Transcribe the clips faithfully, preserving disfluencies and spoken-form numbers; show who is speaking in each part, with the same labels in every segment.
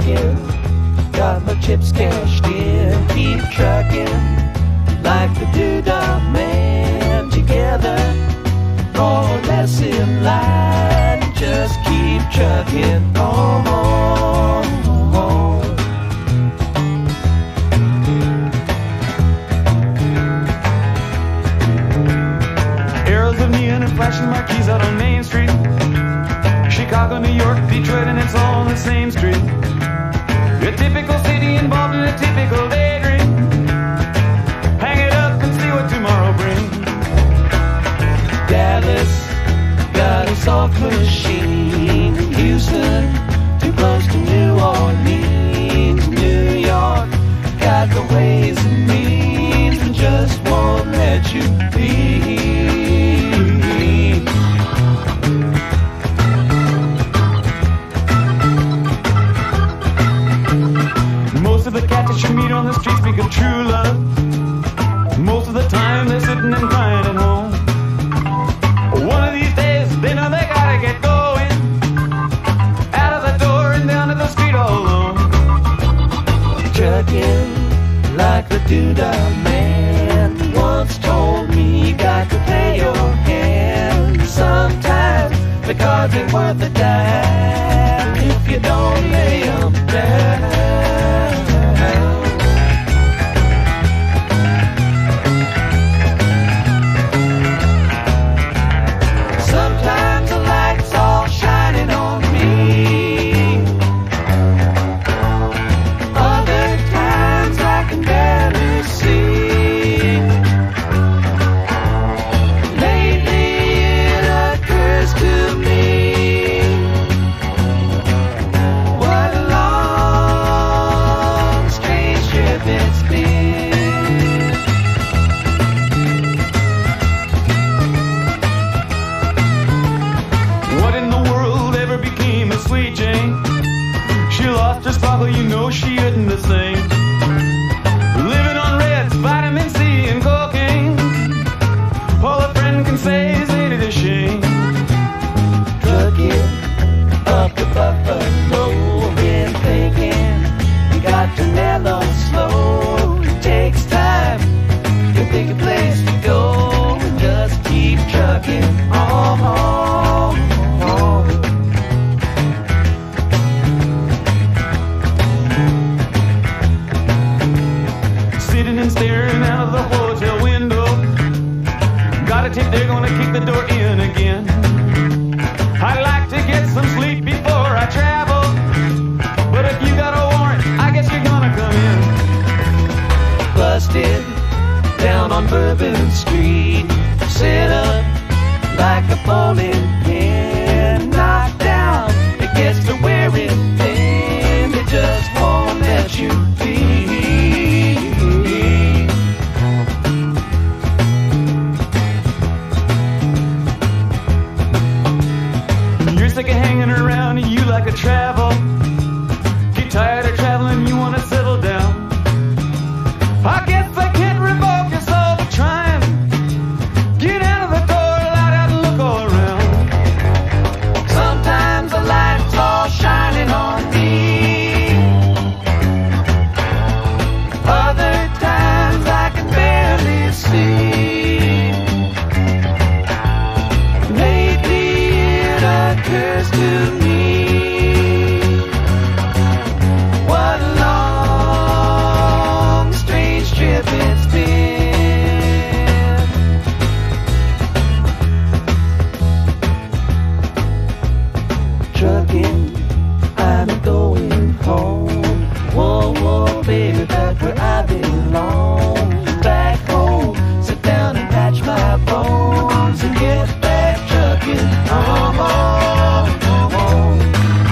Speaker 1: trucking, got my chips cashed in. Keep trucking like the Doodah Man. Together, more or less in line. Just keep trucking on, on, on.
Speaker 2: Arrows of neon and flashing marquees out on Main Street. Chicago, New York, Detroit, and it's all on the same street. A typical city involved in a typical daydream. Hang it up and see what tomorrow brings.
Speaker 1: Dallas got a soft machine. Houston, too close to New Orleans. New York got the ways and means and just won't let you be.
Speaker 2: Most of the cats that you meet on the street speak of true love. Most of the time they're sitting and crying at home. One of these days they know they gotta get going. Out of the door and down to the street all alone.
Speaker 1: Trucking like the Doodah Man once told me, you got to pay your hand. Sometimes the cards ain't worth a dime if you don't lay them down. Sometimes the light's all shining on me. Other times I can barely see. Lately it occurs to me, what a long, strange trip it's been.
Speaker 2: What in the world ever became of Sweet Jane? She lost her sparkle, you know she isn't the same. Living on Reds, vitamin C and cocaine. All a friend can say is ain't it a shame.
Speaker 1: Trucking up to Buffalo, been thinking you got to mellow slow. It takes time to pick a place to go and just keep trucking on, on, on.
Speaker 2: Sitting and staring out of the hotel window. Got a tip they're gonna kick the door in again. I'd like to get some sleep before I travel, but if you got a warrant, I guess you're gonna come in.
Speaker 1: Busted down on Bourbon Street, set up like a bowling pin. Knocked down, it gets to wearing thin. It just won't let you be.
Speaker 2: You're sick of hanging around and you like to travel. Get tired of traveling, you wanna settle down. I guess I can't revoke your soul for trying. Get out of the door, light out and look all around.
Speaker 1: Sometimes the light's all shining on me. Other times I can barely see. Lately it occurs to me, what a long, strange trip it's been. Trucking, I'm going home. Whoa, whoa, baby, back where I belong. Back home, sit down and patch my bones and get back trucking. Come on, come on.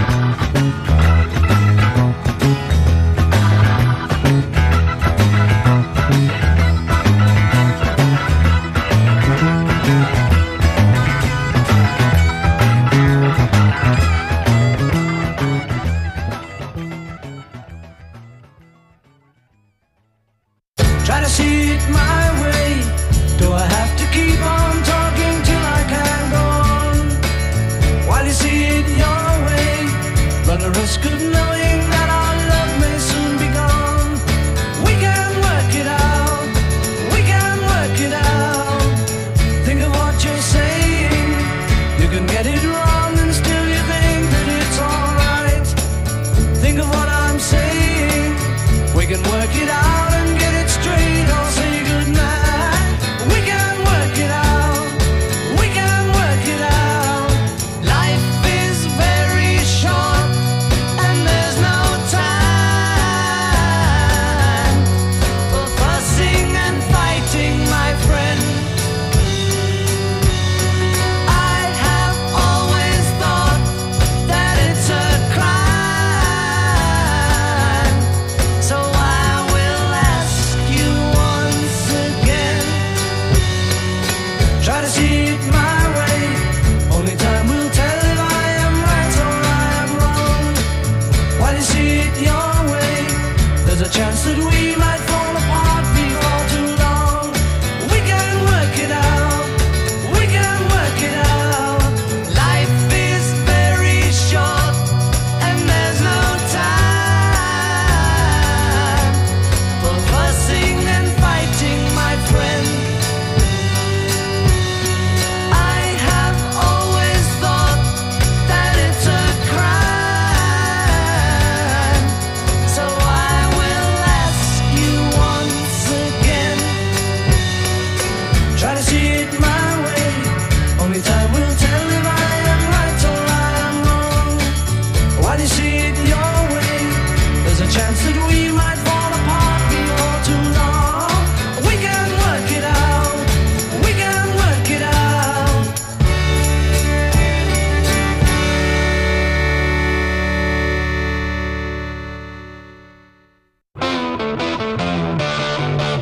Speaker 3: Try to see it my way. Do I have to keep on talking till I can go on? While you see it your way, run the risk of knowing that I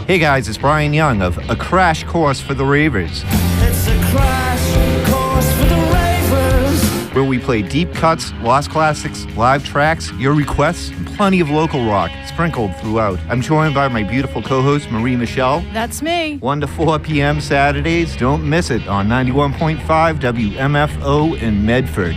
Speaker 4: Hey guys, it's Brian Young of A Crash Course for the Ravers.
Speaker 3: It's a crash course for the ravers.
Speaker 4: Where we play deep cuts, lost classics, live tracks, your requests, and plenty of local rock sprinkled throughout. I'm joined by my beautiful co-host, Marie Michelle.
Speaker 5: That's me.
Speaker 4: one to four p.m. Saturdays. Don't miss it on ninety-one point five W M F O in Medford.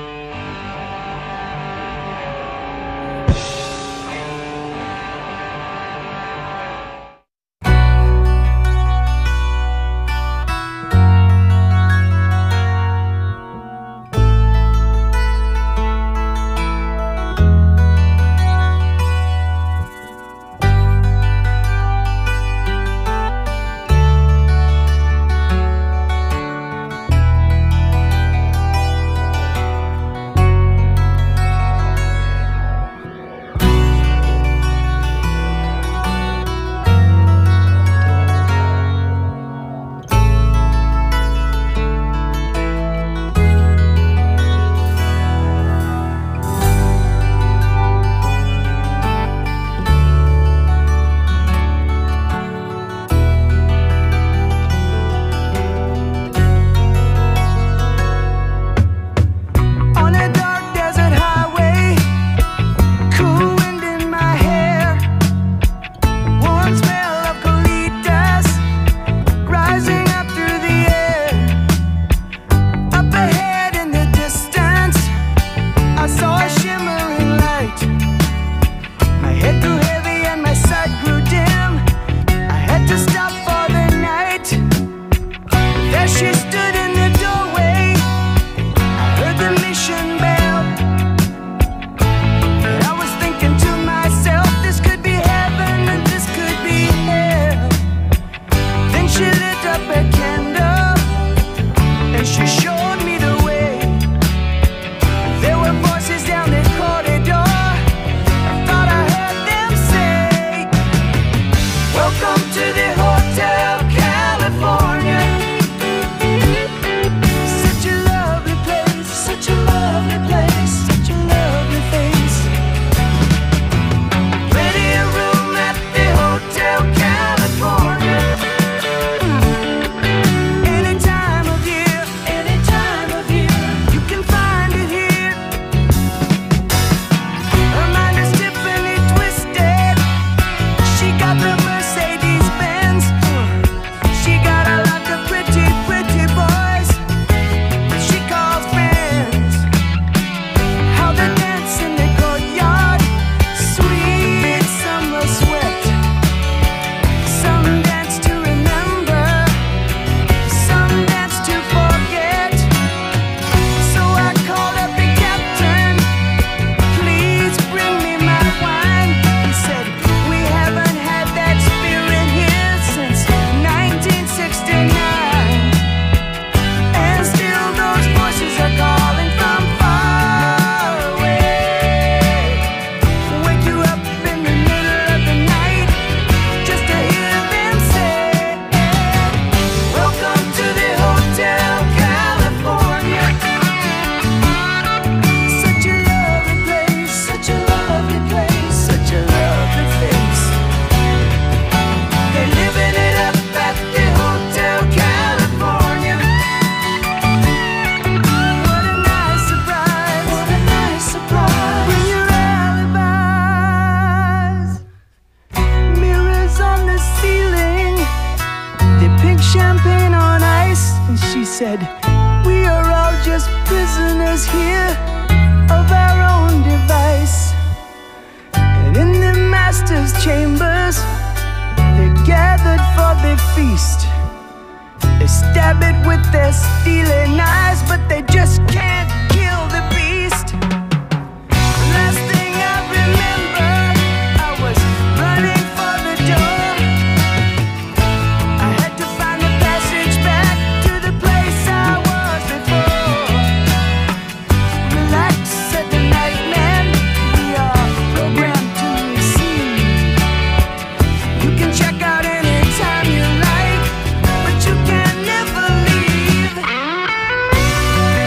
Speaker 3: said, we are all just prisoners here of our own device. And in the master's chambers, they're gathered for their feast. They stab it with their steely knives, but they just can't kill the beast. The last thing I remember, I was running for the door. I had to find the passage back to the place I was before. Relax, said the night man, we are programmed to receive. You can check out anytime you like, but you can never leave.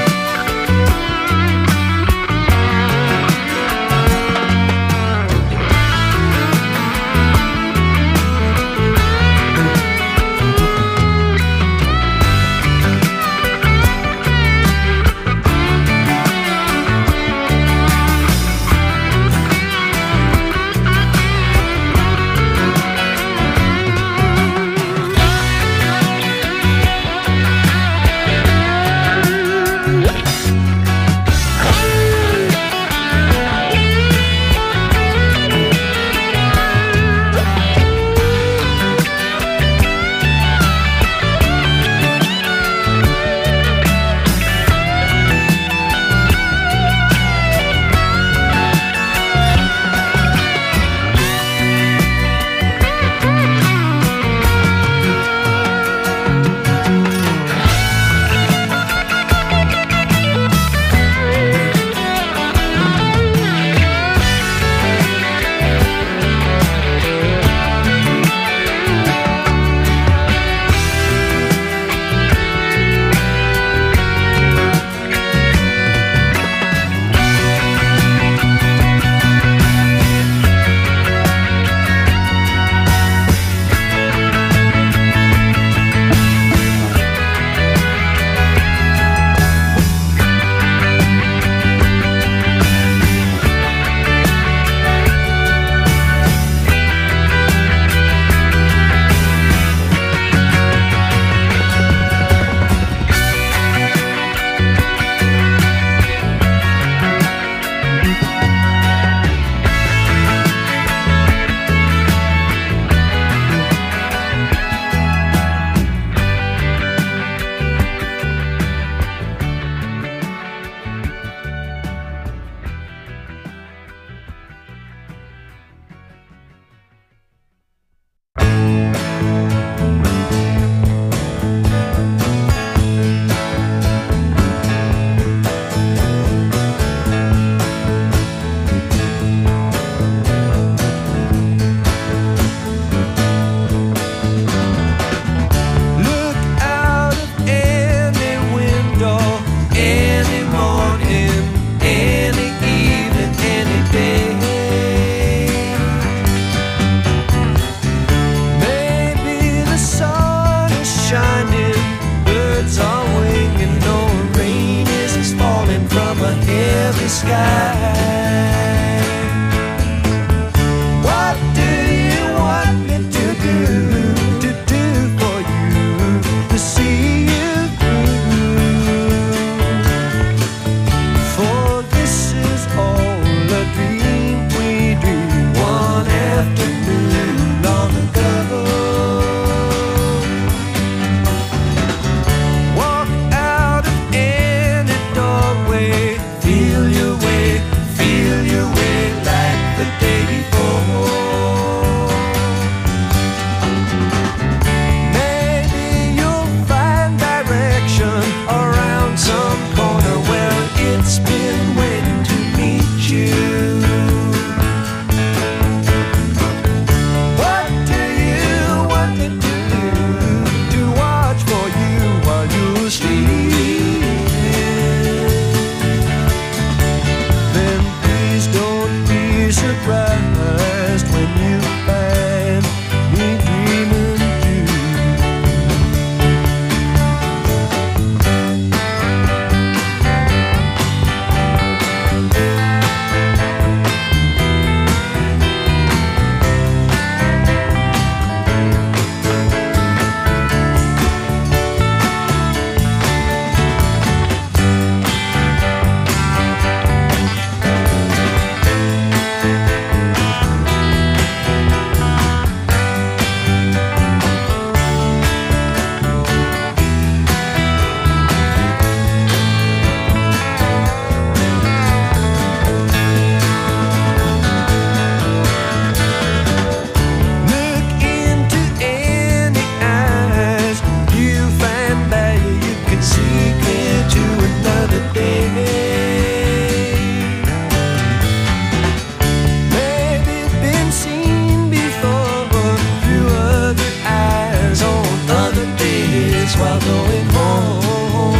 Speaker 3: while going home.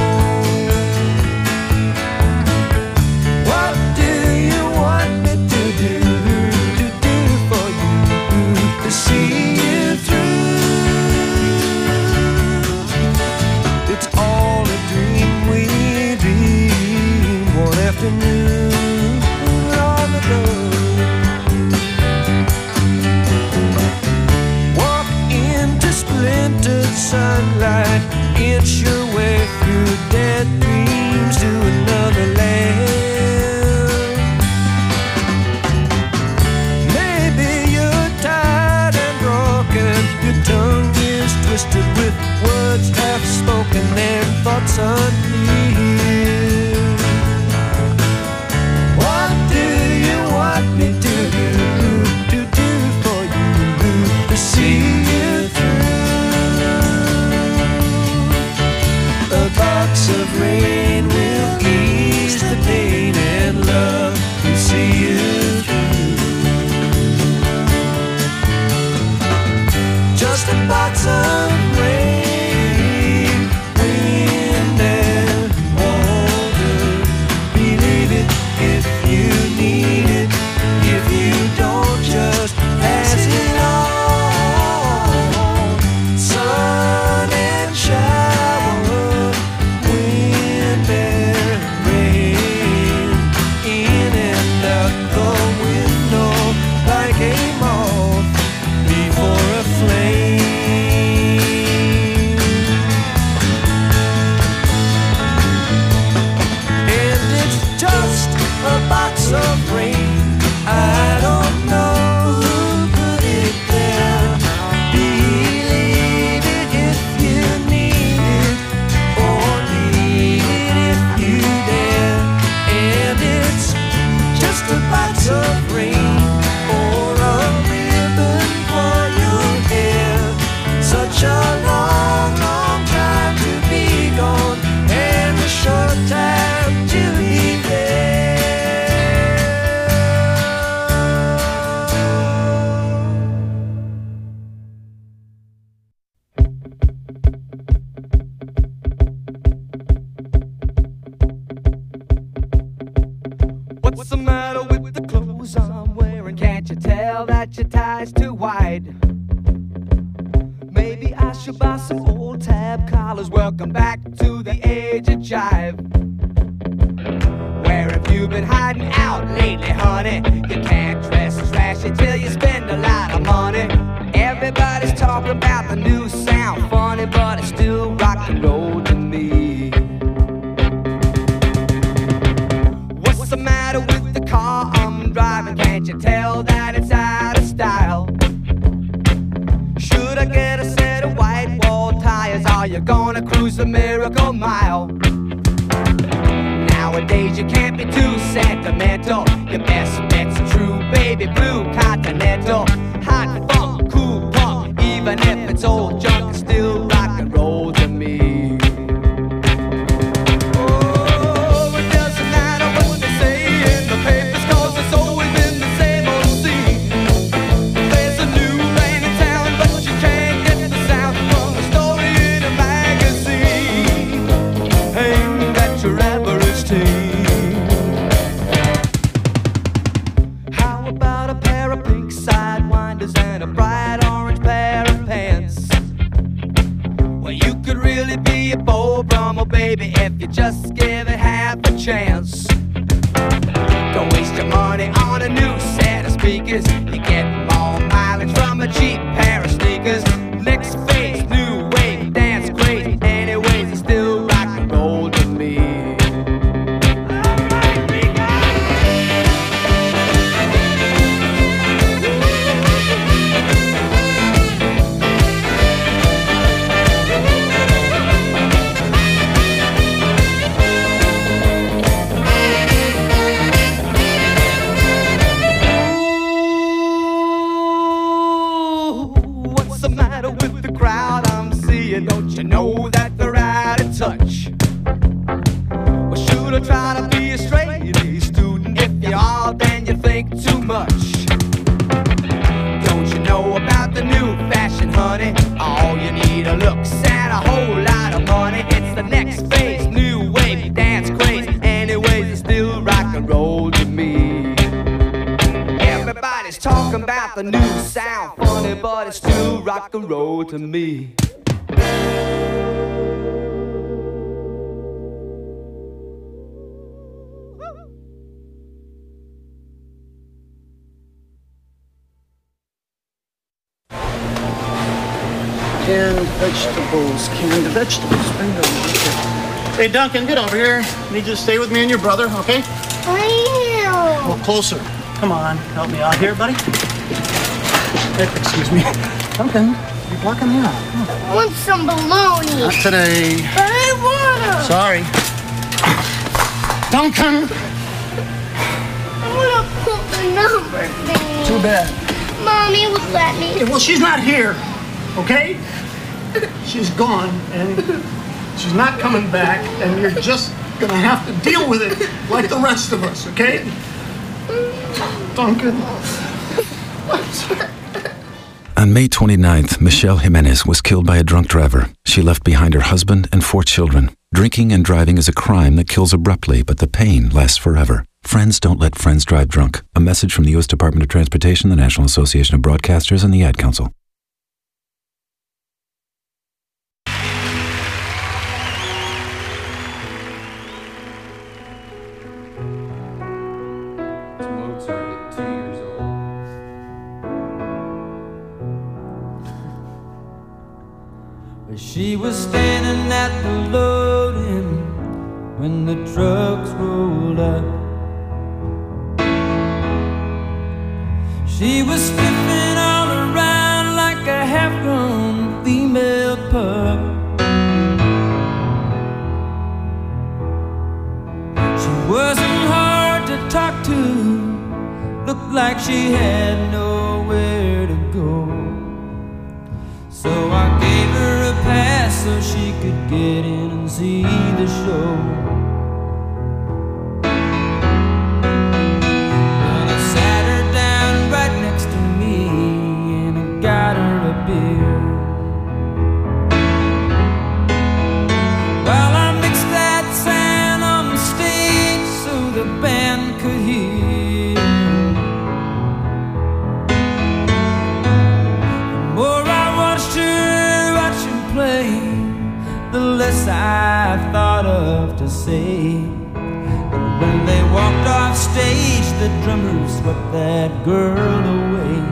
Speaker 3: What do you want me to do, to do for you, to see you through? It's all a dream we dream one afternoon on the road. Walk into splintered sunlight, inch your way through dead dreams to another land. Maybe you're tired and broken, your tongue is twisted with words half spoken and thoughts unclear. What do you want me to do, to do for you, to see you through? A box of rain will ease the pain, and love will see you through. Just a box of rain, wind and water. Believe it if you need it. If you don't, just pass it on. Sun and shower, wind and rain, in and out the window like a moth before a flame. And it's just a box of rain. I don't know who put it there. Believe it if you need it, or leave it if you dare. And it's just a box of rain, or a ribbon for your hair. Such a long, long time to be gone, and a short time to be there.
Speaker 5: What's the matter with the clothes I'm wearing? Can't you tell that your tie's too wide? Maybe I should buy some old tab collars. Welcome back to the age of jive. Where have you been hiding out lately, honey? You can't dress trashy till you spend a lot of money. Everybody's talking about the new sound, funny, but it's still rock and roll to me. What's the matter with the car I'm driving? Can't you tell that it's out of style? Should I get a set of white wall tires? Are you gonna cruise the Miracle Mile? Nowadays you can't be too sentimental. Your best bet's a true baby blue Continental. Hot funk, cool punk, even if it's old junk, it's still rock and roll to me. Oh, it doesn't matter what they say in the papers, 'cause it's always been the same old scene. There's a new band in town, but you can't get the sound from a story in a magazine aimed at your average teen. How about a pair of pink sidewinders and a bright orange pair of pants? Well, you could really be a Beau Brummel, baby, if you just give it half a chance. Don't waste your money on a new set of speakers. You get more mileage from a cheap pair of sneakers. Next phase, new wave, dance crazy. Anyways, it's still rock and roll to me. Don't you know that they're out of touch? Well, should I try to be a straight A student? If you are, then you think too much. Don't you know about the new fashion, honey? All you need are looks and a whole lot of a new sound. Funny, but it's still rock and roll to me.
Speaker 6: Canned vegetables, canned vegetables. Bingo. Hey, Duncan, get over here. I need you to stay with me and your brother, okay?
Speaker 7: I
Speaker 6: Well, closer. Come on, help me out here, buddy. Hey, excuse me. Duncan, you're blocking me out.
Speaker 7: I want some bologna.
Speaker 6: Not today.
Speaker 7: But I wanna.
Speaker 6: Sorry. Duncan!
Speaker 7: I wanna put the number thing.
Speaker 6: Too bad.
Speaker 7: Mommy would let me.
Speaker 6: Hey, well, she's not here, okay? She's gone, and she's not coming back, and you're just gonna have to deal with it like the rest of us, okay? Duncan.
Speaker 8: On May twenty-ninth, Michelle Jimenez was killed by a drunk driver. She left behind her husband and four children. Drinking and driving is a crime that kills abruptly, but the pain lasts forever. Friends don't let friends drive drunk. A message from the U S Department of Transportation, the National Association of Broadcasters, and the Ad Council.
Speaker 5: She was standing at the loading when the trucks rolled up. She was sniffing all around like a half-grown female pup. She wasn't hard to talk to, looked like she had nowhere to go. So I gave her a pass so she could get in and see the show. But I sat her down right next to me and I got her a beer. While I mixed that sound on the stage so the band could hear. The more I play, the less I thought of to say. And when they walked off stage, the drummer swept that girl away.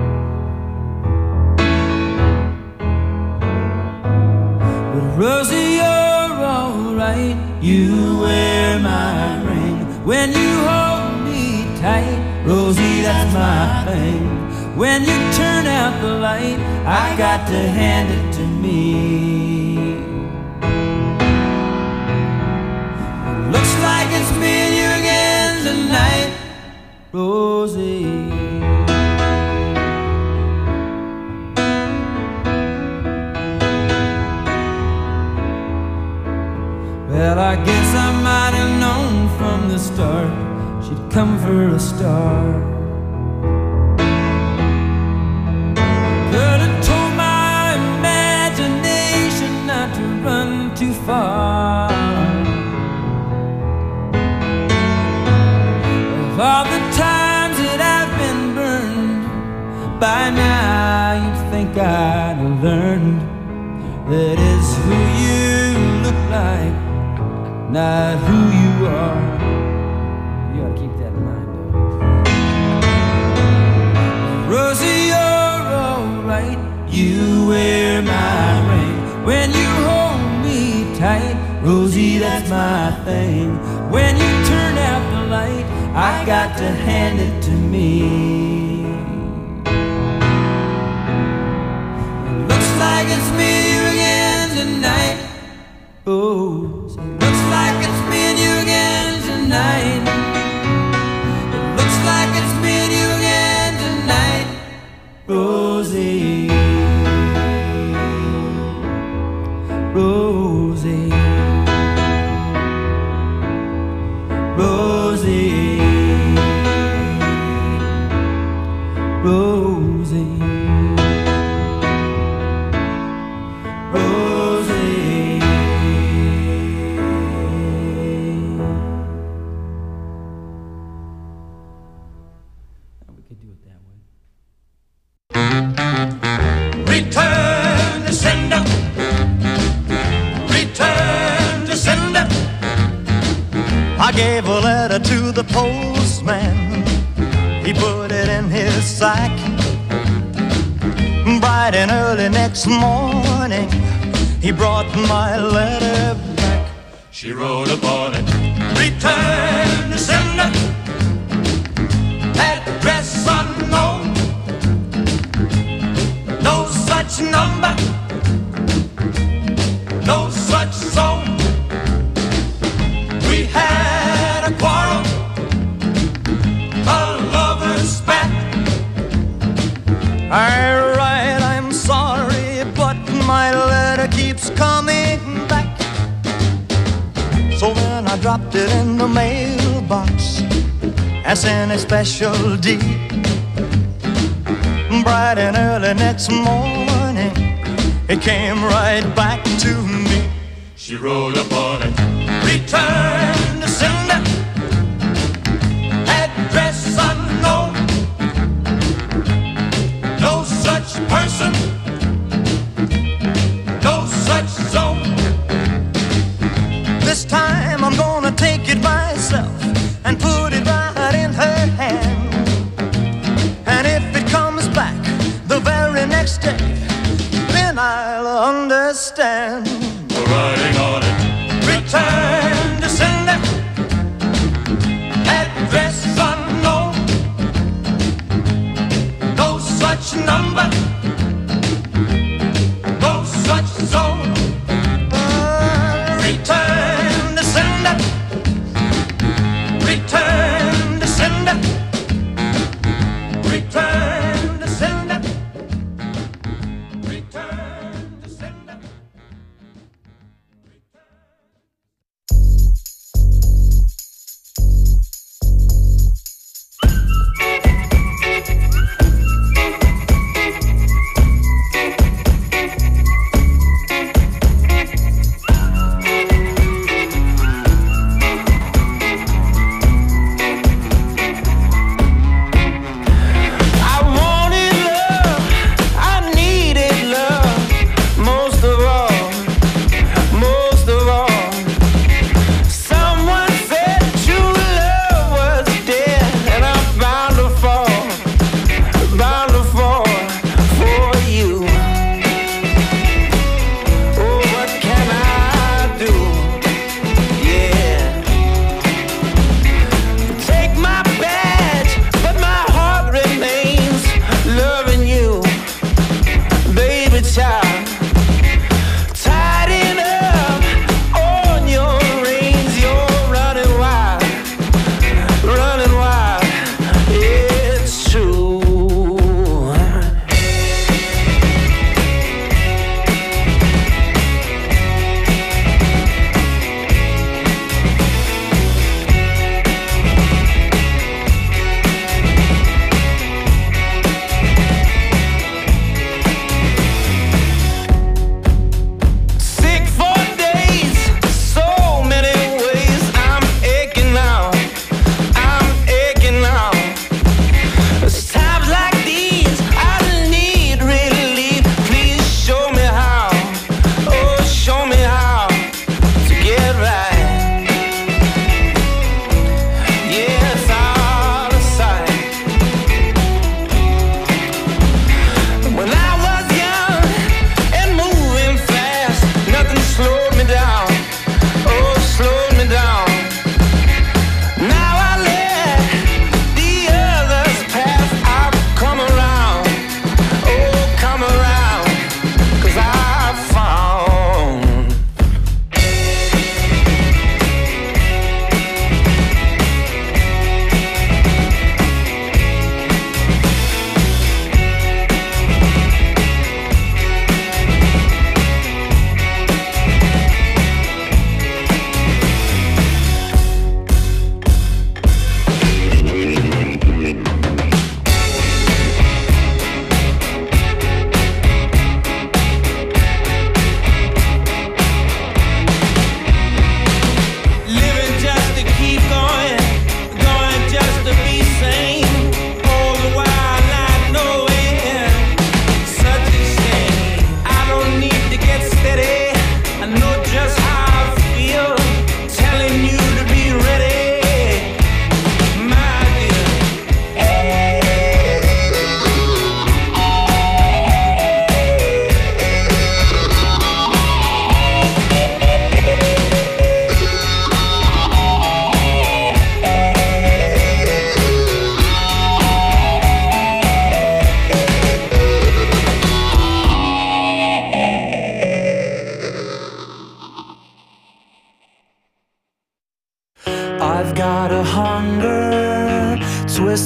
Speaker 5: But Rosie, you're alright. You wear my ring when you hold me tight. Rosie, that's my thing. When you turn out the light, I got to hand it to me. Looks like it's me and you again tonight, Rosie. Well, I guess I might have known from the start she'd come for a star. Run too far. Of all the times that I've been burned, by now you'd think I'd have learned that it's who you look like, not who you are. You gotta keep that in mind, though. Rosie, you're alright. You wear my ring when you hold me tight. Rosie, that's my thing. When you turn out the light, I got to hand it to me. It looks like it's me and you again tonight. Oh, so it looks like it's me and you again tonight. It looks like it's me and you again tonight, Rosie. Rosie, Rosie, Rosie, Rosie. We could do it that way.
Speaker 9: I gave a letter to the postman. He put it in his sack. Bright and early next morning, he brought my letter back.
Speaker 10: She wrote upon it,
Speaker 9: return to sender, address unknown, no such number, no such zone. We had a quarrel, a lover's spat. I write, I'm sorry, but my letter keeps coming back. So then I dropped it in the mailbox as in a special deed. Bright and early next morning, it came right back to me.
Speaker 10: She wrote upon it,
Speaker 9: return to sender, address unknown, no such person, no such zone. This time I'm gonna take it myself and put it right in her hand. And if it comes back the very next day, then I'll understand.
Speaker 10: The writing on it,
Speaker 9: return to sender, address unknown, no such number, no such zone. Uh, return to sender, return to sender, return to sender, return to sender.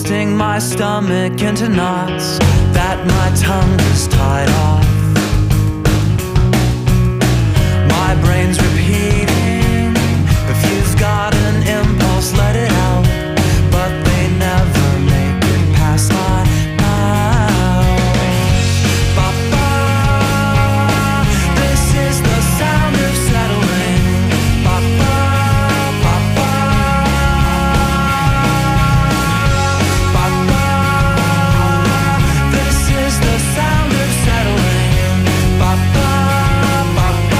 Speaker 11: twisting my stomach into knots that my tongue is tied off. My brain's repeating, if you've got an impulse, let it out. But they never make it past my mouth. Ba-ba, this is the sound of settling. Ba-ba, ba-ba, ba-ba, this is the sound of settling. Ba-ba, ba-ba.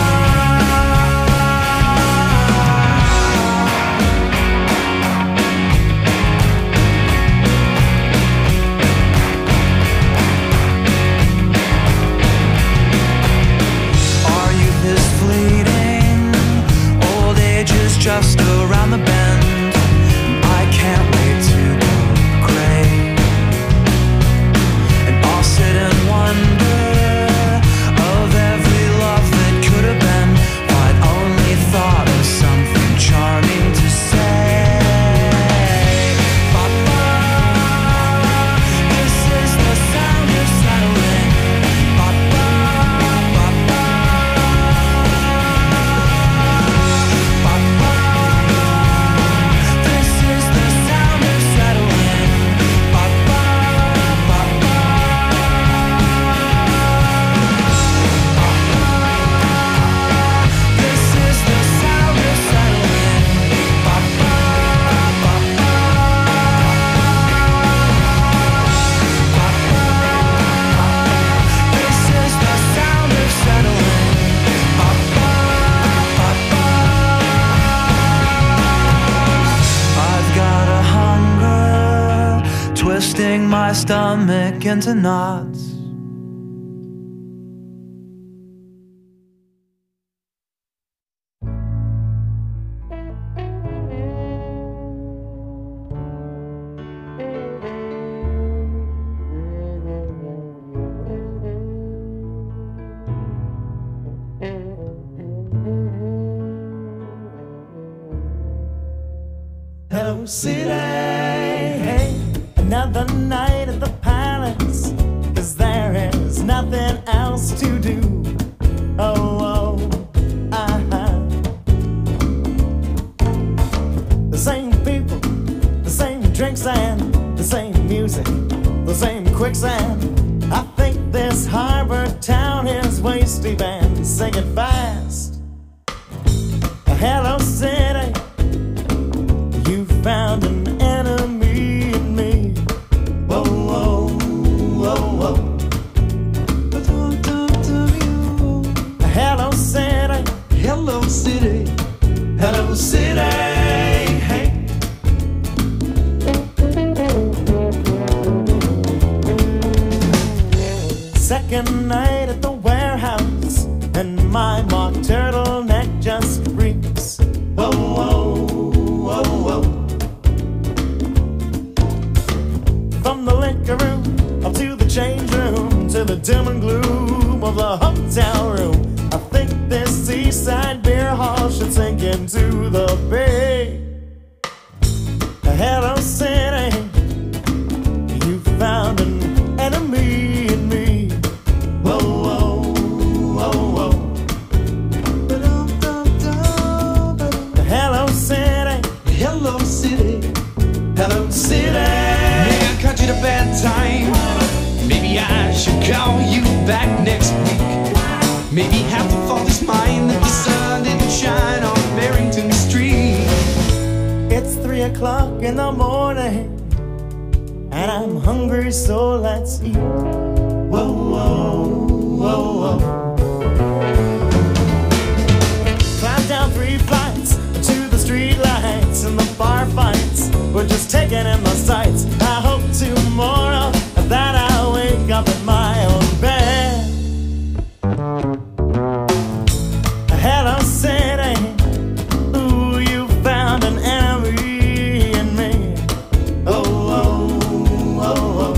Speaker 11: Our youth is fleeting, old age is just around the bend. I can't wait to go gray, and I'll sit and wonder of every love that could have been, if I'd only thought of something charming to say. Ba-ba, this is the sound of settling. Ba-ba, ba-ba, ba-ba, this is the sound of settling. Ba-ba, ba-ba, this is the sound of settling. Ba-ba, ba-ba, this is the sound of settling. Ba-ba, ba-ba. I've got a hunger, twisting my stomach into knots.
Speaker 12: Hello, city. Hey, another night at the palace, 'cause there is nothing else to do. Oh, oh, uh-huh. The same people, the same drinks and the same music, the same quicksand. I think this harbor town is way steep and sing it fast. Hello, city. You found an enemy in me. Whoa, whoa, whoa, whoa. Hello, city. Hello, city. Hello, city. Hey. Second night at the warehouse, and my mock turtleneck just reeks. Whoa, whoa, whoa, whoa. From the liquor room up to the change room, to the dim and gloom of the hotel room, I think this seaside beer hall should sink into the bay. Hello, city. You found an enemy in me. Whoa, whoa, whoa, whoa. Hello, city. Hello, city. Hello, city.
Speaker 13: Maybe I caught you at a bad time. Maybe I should call you back next week. Maybe half the fault is mine that the sun didn't shine on Barrington Street.
Speaker 12: It's three o'clock in the morning, and I'm hungry, so let's eat. Whoa, whoa, whoa, whoa. Climb down three flights to the street lights, and the bar fights we're just taking in the sights. I hope tomorrow that I wake up in my own bed. Hello, city. Ooh, you found an enemy in me. Oh, oh, oh, oh.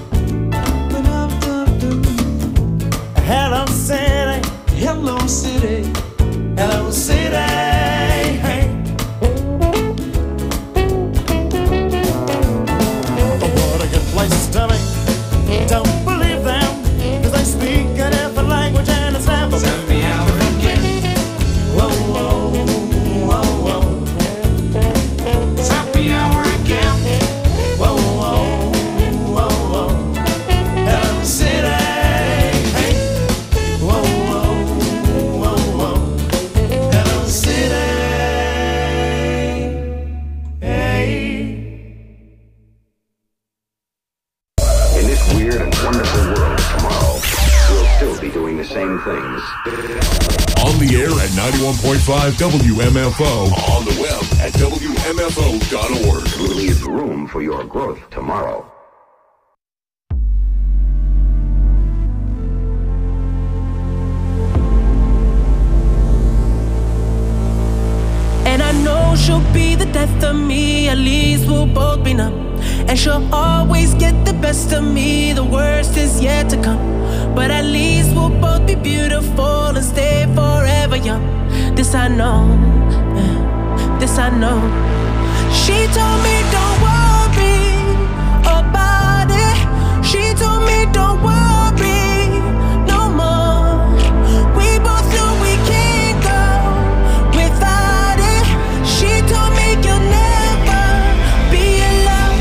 Speaker 12: Hello, city. Hello, city. Hello, city. Hey.
Speaker 14: the air at ninety-one point five W M F O. On the web at W M F O dot org.
Speaker 15: Leave room for your growth tomorrow.
Speaker 16: And I know she'll be the death of me, at least we'll both be numb. And she'll always get the best of me, the worst is yet to come. But at least we'll both be beautiful and stay forever young. This I know, yeah, this I know. She told me don't worry about it. She told me don't worry no more. We both know we can't go without it. She told me you'll never be alone.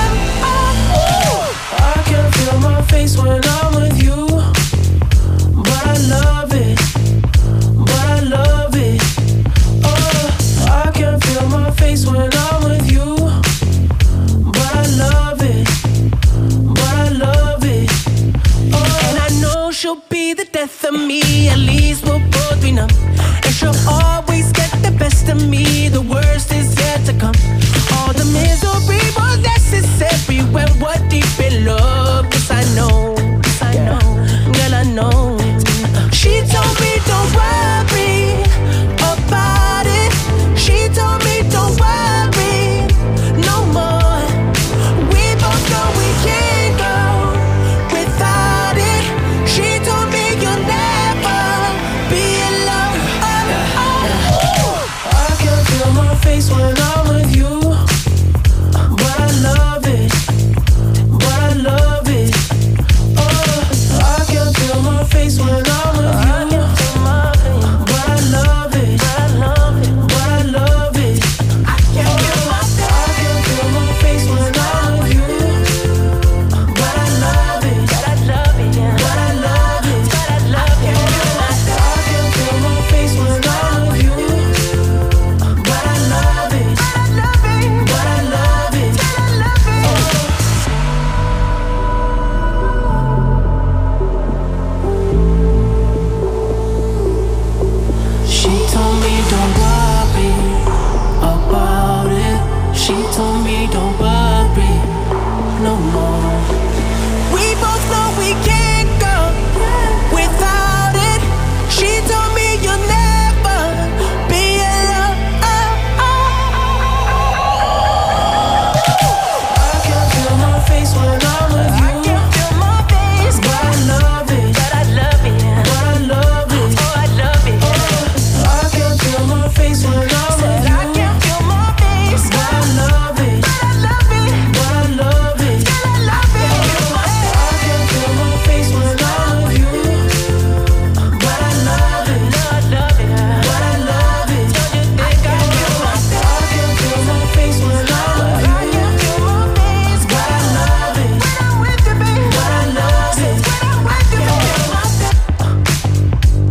Speaker 16: I can feel my face when I'm with you, but I love it, but I love it. Oh, I can feel my face when I'm with you, but I love it, but I love it. Oh, and I know she'll be the death of me, at least we'll both be numb. And she'll always get the best of me, the worst is yet to come. All the misery was necessary when we're deep in love. Yes, I know, yes, I know, girl, I know. She told me don't worry about it. She told me don't worry no more. We both know we can't go without it. She told me you'll never be alone. I can feel my face when I'm with you, but I love it, but I love it. Oh, I can feel my face when I'm with you, but I love it, but I love it. I can feel my face when I'm with you, but I love it, but I love it, but I love it, but I love it. I can feel my face when I'm with you, but I love it, but I love it, but I love it. She told me don't worry about it. She told me don't worry no more. We both know we can't go without it. She told me you'll never be alone. I can feel my face when I'm with you. I can feel my face, but I love it, but I love it, but I love it. Oh, I love it. I can feel my face when I'm with you. I can feel my face, but I love it, but I love it, but I love it, but I love it. I can feel my face when I'm with you, but I love it, but I love it, but I love it. Don't you think I feel my face? I can feel my face when I'm with you. I can feel my face, but I love it when I'm with you, baby. But I love it when I'm with you, baby.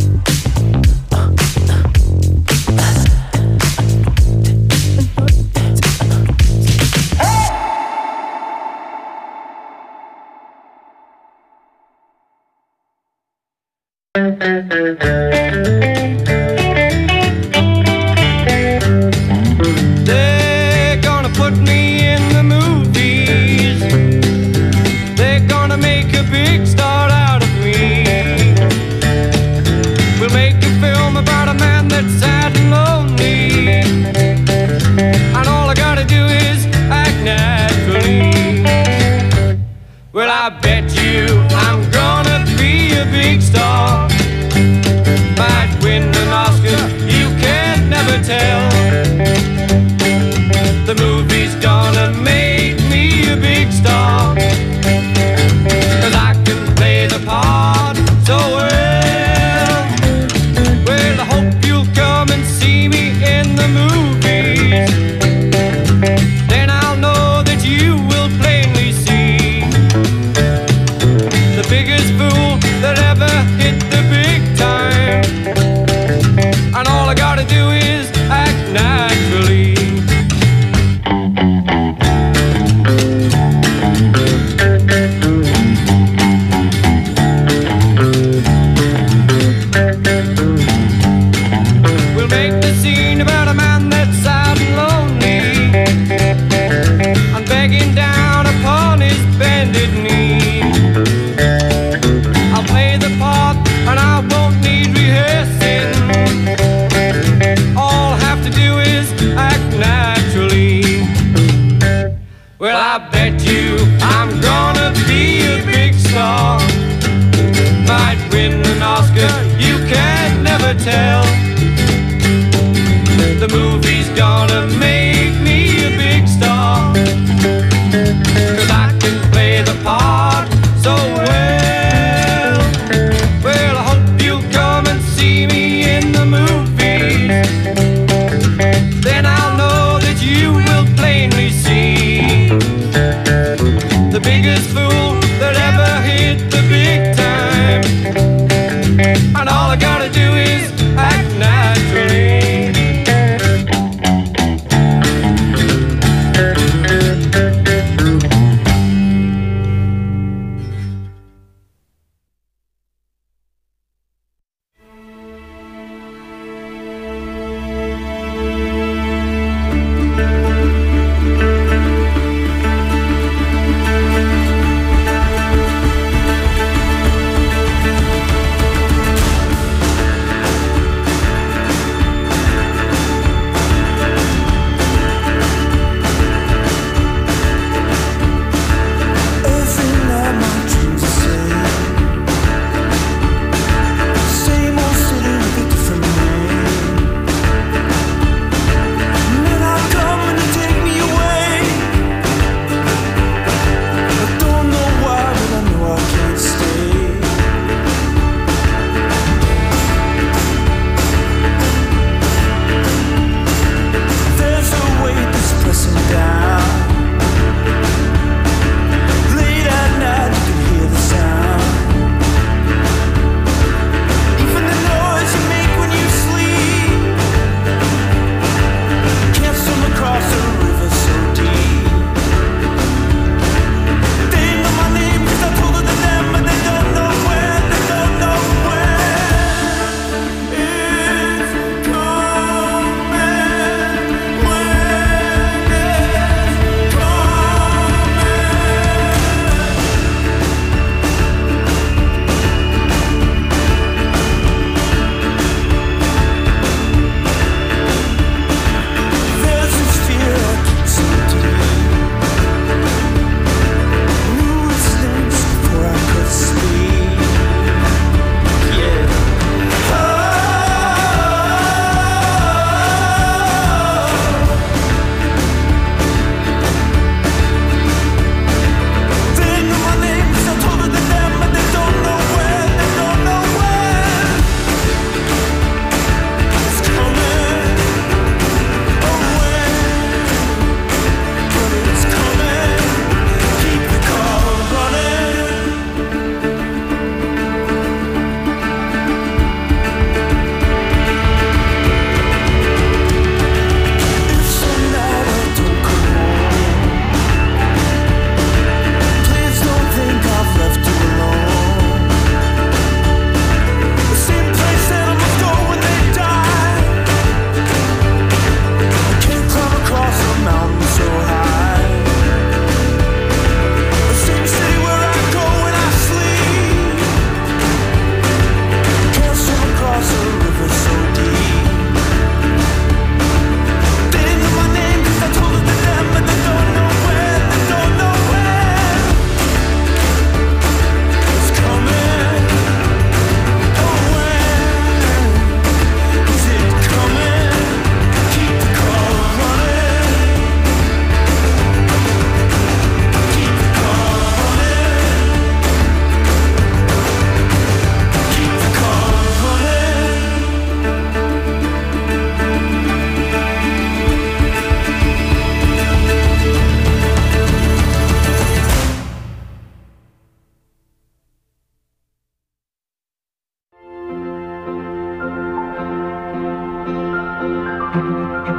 Speaker 17: They're gonna put me in the movies. They're gonna make a big star out of me. We'll make a film about a man that's sad and lonely, and all I gotta do is act naturally. Well, I bet you I'm gonna be a big star. Might win an Oscar, you can never tell. The movie's gonna make me a big star, 'cause I can play the part so well. Well, I hope you'll come and see me in the movies. Then I'll know that you will plainly see the biggest fool that ever hit the
Speaker 18: Thank you.